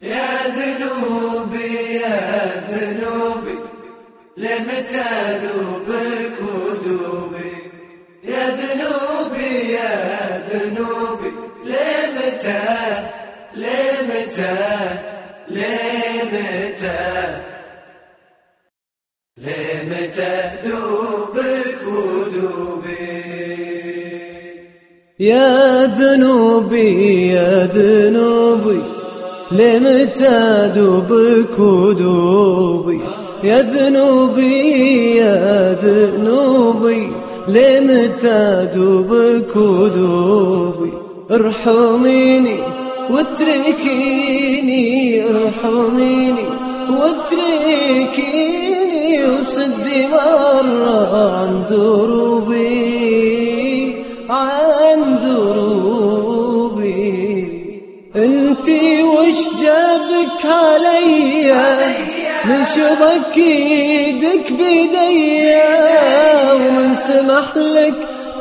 يا ذنوبي يا ذنوبي لمتى أذوبك ودوبي، يا ذنوبي يا ذنوبي لمتى لمتى لمتى لمتى أذوبك ودوبي. يا ذنوبي يا ذنوبي لمتى أذوبك ودوبي، يا ذنوبي يا ذنوبي لمتى أذوبك ودوبي. ارحميني واتركيني، ارحميني واتركيني وسدي مرة عن دروبي عن دروبي. انتي وش جابك عليا من شبك ايدك بيديا، ومن سمح لك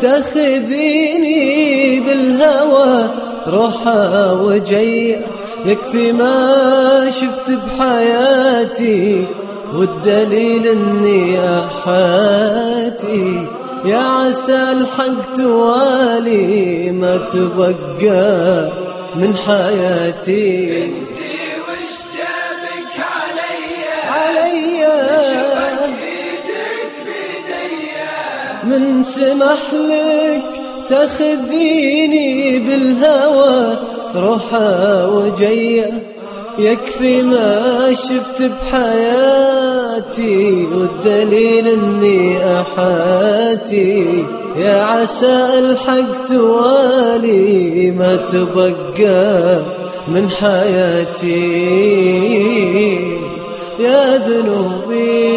تاخذيني بالهوى روحا وجيا. يكفي ما شفت بحياتي والدليل اني احاتي، يا عسى الحق توالي ما تبقى من حياتي. انتي وش جابك عليا شبك ايدك بيديا، من سمح لك تاخذيني بالهوى روحا وجيا. يكفي ما شفت بحياتي والدليل اني احاتي، يا عسى الحق توالي ما تبقى من حياتي. يا ذنوبي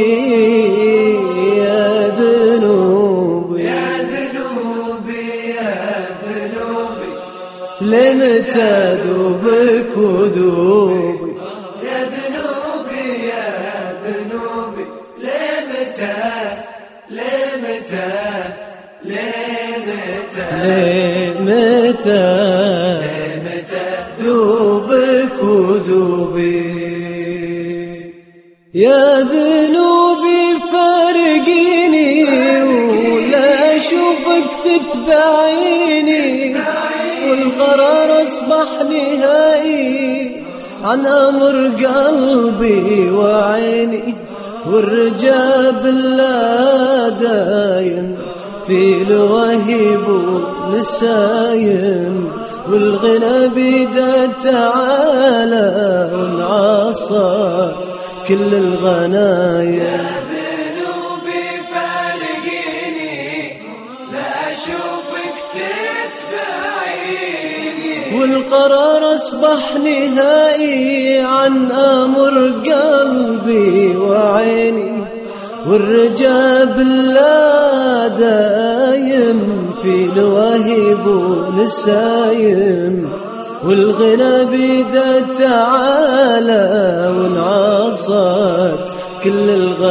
يا ذنوبي يا ذنوبي يا ذنوبي لمتى أذوبك ودوبي، يا ذنوبي يا ذنوبي لمتى لمتى لمتى لمتى لمتى أذوبك ودوبي. يا ذنوبي فارقيني ولا أشوفك تتبعيني، والقرار أصبح نهائي عن أمر قلبي وعيني، والرجاء بالله دايم في لوهيب ونسايم، والغنى بيده تعالى وانعصت كل الغنايم. ذنوبي فارقيني لا أشوفك تتبعيني، والقرار أصبح نهائي عن أمر قلبي وعيني، والرجاء بالله دايم في لوهيب ونسايم، والغنى بيده تعالى وانعصت كل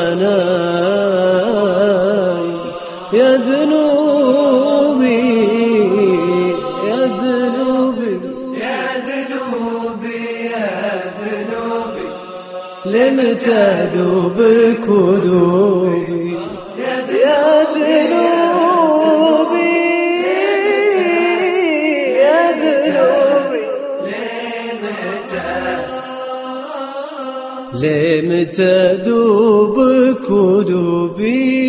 الغنايم. يا ذنوبي يا ذنوبي يا ذنوبي يا ذنوبي لمتى أذوبك ودوبي. يا ذنوبي يا ذنوبي لمتى أذوبك ودوبي.